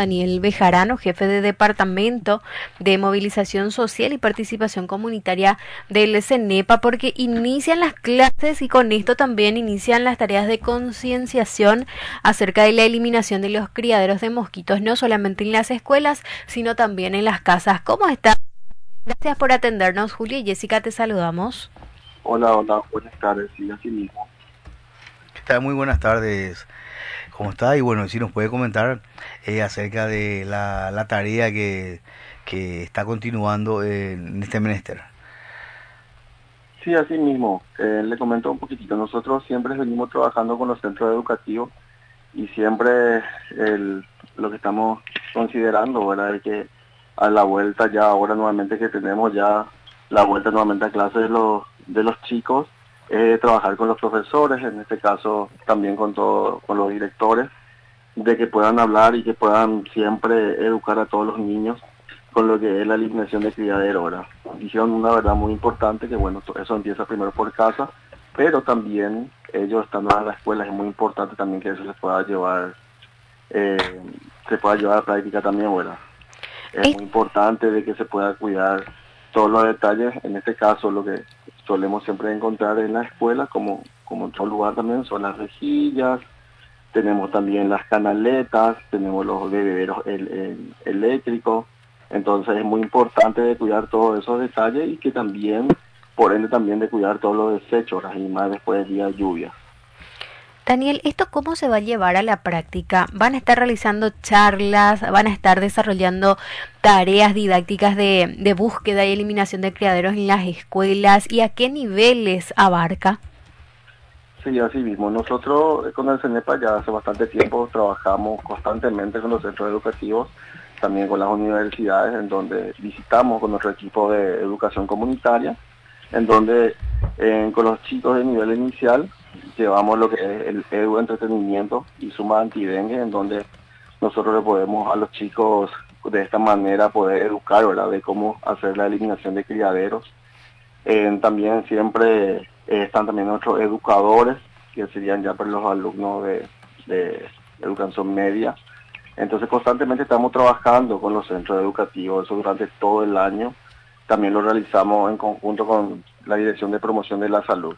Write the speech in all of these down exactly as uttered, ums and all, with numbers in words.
Daniel Bejarano, jefe de Departamento de Movilización Social y Participación Comunitaria del CENEPA, porque inician las clases y con esto también inician las tareas de concienciación acerca de la eliminación de los criaderos de mosquitos, no solamente en las escuelas, sino también en las casas. ¿Cómo está? Gracias por atendernos, Julia y Jessica, te saludamos. Hola, hola, buenas tardes, sí, así mismo. ¿Qué tal? Muy buenas tardes, ¿cómo está? Y bueno, si nos puede comentar eh, acerca de la, la tarea que, que está continuando en este menester. Sí, así mismo, eh, le comento un poquitito, nosotros siempre venimos trabajando con los centros educativos y siempre el, lo que estamos considerando, ¿verdad? Es que a la vuelta ya, ahora nuevamente que tenemos ya la vuelta nuevamente a clases de los, de los chicos, eh, trabajar con los profesores, en este caso también con todo, con los directores, de que puedan hablar y que puedan siempre educar a todos los niños con lo que es la eliminación de criadero, ¿verdad? Dijeron una verdad muy importante, que bueno, eso empieza primero por casa, pero también ellos estando en la escuela es muy importante también que eso se pueda llevar, eh, se pueda llevar a la práctica también, ¿verdad? Es muy importante de que se pueda cuidar todos los detalles, en este caso lo que solemos siempre encontrar en la escuela, como, como en todo lugar también, son las rejillas, tenemos también las canaletas, tenemos los bebederos el, el, eléctricos, entonces es muy importante de cuidar todos esos detalles y que también, por ende también de cuidar todos los desechos, y más después del día de lluvia. Daniel, ¿esto cómo se va a llevar a la práctica? ¿Van a estar realizando charlas? ¿Van a estar desarrollando tareas didácticas de, de búsqueda y eliminación de criaderos en las escuelas? ¿Y a qué niveles abarca? Sí, así mismo. Nosotros con el CENEPA ya hace bastante tiempo trabajamos constantemente con los centros educativos, también con las universidades, en donde visitamos con nuestro equipo de educación comunitaria, en donde eh, con los chicos de nivel inicial llevamos lo que es el edu entretenimiento y suma antidengue, en donde nosotros le podemos a los chicos de esta manera poder educar, ¿verdad?, de cómo hacer la eliminación de criaderos. Eh, también siempre eh, están también nuestros educadores, que serían ya para los alumnos de, de educación media. Entonces constantemente estamos trabajando con los centros educativos, eso durante todo el año. También lo realizamos en conjunto con la Dirección de Promoción de la Salud.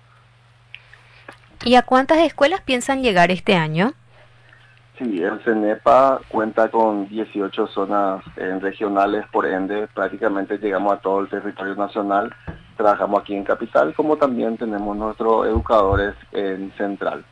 ¿Y a cuántas escuelas piensan llegar este año? Sí, el CENEPA cuenta con dieciocho zonas eh, regionales, por ende prácticamente llegamos a todo el territorio nacional. Trabajamos aquí en Capital, como también tenemos nuestros educadores en Central.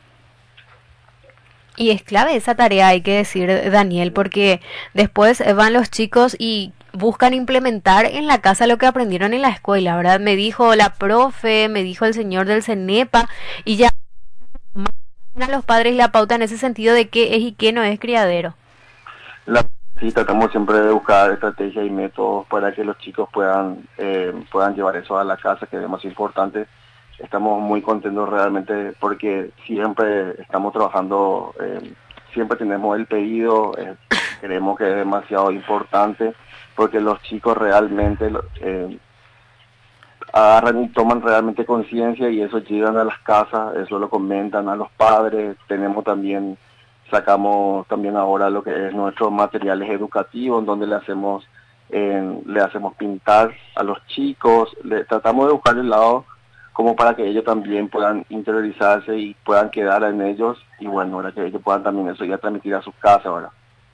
Y es clave esa tarea, hay que decir, Daniel, porque después van los chicos y buscan implementar en la casa lo que aprendieron en la escuela, ¿verdad? Me dijo la profe, me dijo el señor del CENEPA, y ya a los padres la pauta en ese sentido de qué es y qué no es criadero. La, sí, tratamos siempre de buscar estrategias y métodos para que los chicos puedan, eh, puedan llevar eso a la casa, que es lo más importante. Estamos muy contentos realmente porque siempre estamos trabajando, eh, siempre tenemos el pedido, eh, creemos que es demasiado importante porque los chicos realmente eh, agarran y toman realmente conciencia y eso llegan a las casas, eso lo comentan a los padres. Tenemos también, sacamos también ahora lo que es nuestros materiales educativos, donde le hacemos, eh, le hacemos pintar a los chicos, le tratamos de buscar el lado como para que ellos también puedan interiorizarse y puedan quedar en ellos, y bueno, ahora que ellos puedan también eso ya transmitir a sus casas ahora.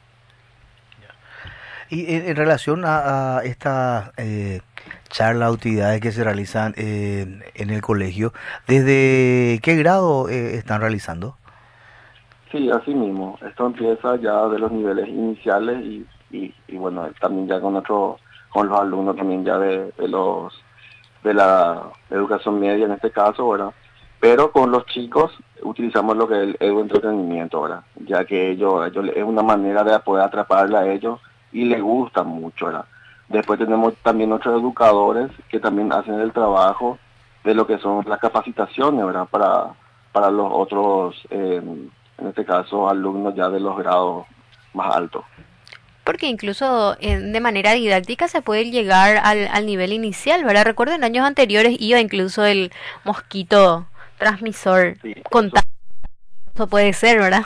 Y en, en relación a, a esta eh, charla, actividades que se realizan eh, en el colegio, ¿desde qué grado eh, están realizando? Sí, así mismo. Esto empieza ya de los niveles iniciales y, y, y bueno, también ya con otro, con los alumnos también ya de, de los de la educación media en este caso, ¿verdad? Pero con los chicos utilizamos lo que es el edu entretenimiento, ¿verdad? Ya que ellos, ellos es una manera de poder atraparle a ellos y les gusta mucho, ¿verdad? Después tenemos también otros educadores que también hacen el trabajo de lo que son las capacitaciones, ¿verdad? Para, para los otros, eh, en este caso, alumnos ya de los grados más altos. Porque incluso eh, de manera didáctica se puede llegar al, al nivel inicial, ¿verdad? Recuerdo en años anteriores iba incluso el mosquito transmisor Sí, contagioso, puede ser, ¿verdad?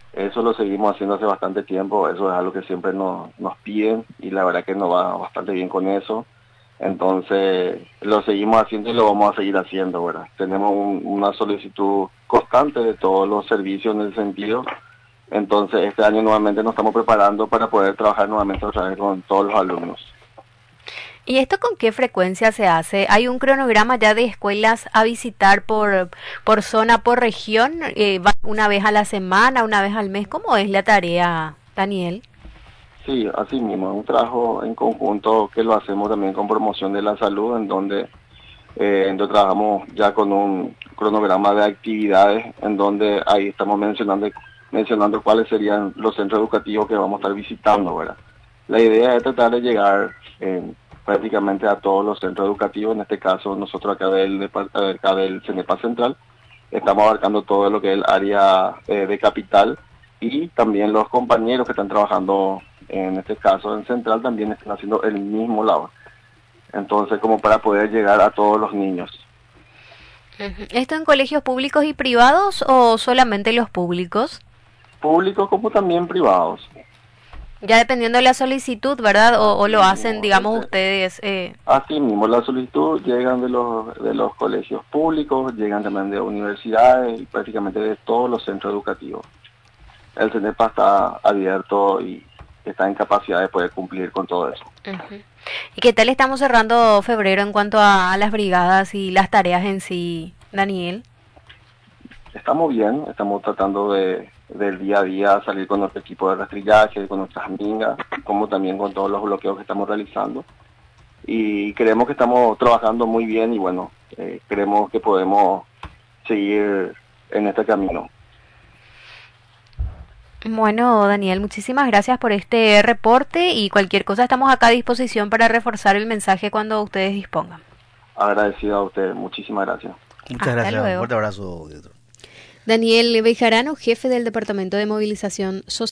Eso lo seguimos haciendo hace bastante tiempo, eso es algo que siempre nos, nos piden y la verdad que nos va bastante bien con eso. Entonces lo seguimos haciendo y lo vamos a seguir haciendo, ¿verdad? Tenemos un- una solicitud constante de todos los servicios en ese sentido. Entonces este año nuevamente nos estamos preparando para poder trabajar nuevamente otra vez con todos los alumnos. ¿Y esto con qué frecuencia se hace? ¿Hay un cronograma ya de escuelas a visitar por, por zona, por región? Eh, ¿va una vez a la semana, una vez al mes? ¿Cómo es la tarea, Daniel? Sí, así mismo, es un trabajo en conjunto que lo hacemos también con promoción de la salud, en donde, eh, en donde trabajamos ya con un cronograma de actividades, en donde ahí estamos mencionando, mencionando cuáles serían los centros educativos que vamos a estar visitando, ¿verdad? La idea es tratar de llegar eh, prácticamente a todos los centros educativos, en este caso nosotros acá del, depart- acá del CENEPA Central, estamos abarcando todo lo que es el área eh, de capital y también los compañeros que están trabajando en este caso en Central también están haciendo el mismo labor. Entonces, como para poder llegar a todos los niños, Ujú. ¿Esto en colegios públicos y privados o solamente los públicos? públicos como también privados. Ya dependiendo de la solicitud, ¿verdad? O, o Así lo hacen, mismo, digamos, ese- ustedes. Eh, así mismo, la solicitud llegan de los, de los colegios públicos, llegan también de universidades y prácticamente de todos los centros educativos. El CENEPA está abierto y está en capacidad de poder cumplir con todo eso. ujú. ¿Y qué tal estamos cerrando febrero en cuanto a, a las brigadas y las tareas en sí, Daniel? Estamos bien, estamos tratando de del día a día salir con nuestro equipo de rastrillaje, con nuestras mingas, como también con todos los bloqueos que estamos realizando. Y creemos que estamos trabajando muy bien y bueno, eh, creemos que podemos seguir en este camino. Bueno, Daniel, muchísimas gracias por este reporte y cualquier cosa estamos acá a disposición para reforzar el mensaje cuando ustedes dispongan. Agradecido a usted, muchísimas gracias. Muchas Hasta gracias, un luego. fuerte abrazo, director. Daniel Bejarano, jefe del Departamento de Movilización Social.